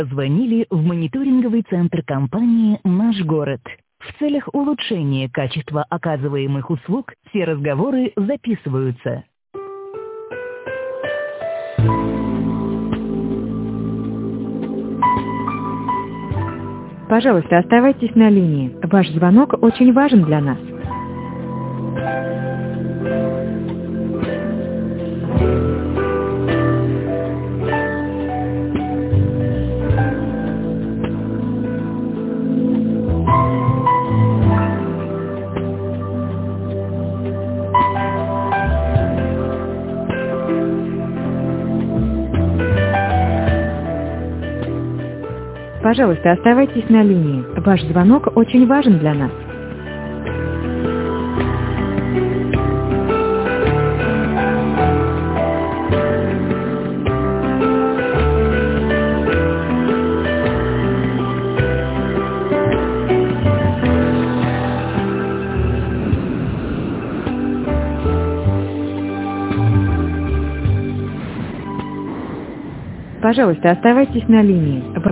Звонили в мониторинговый центр компании «Наш город». В целях улучшения качества оказываемых услуг все разговоры записываются. Пожалуйста, оставайтесь на линии. Ваш звонок очень важен для нас. Пожалуйста, оставайтесь на линии. Ваш звонок очень важен для нас. Пожалуйста, оставайтесь на линии.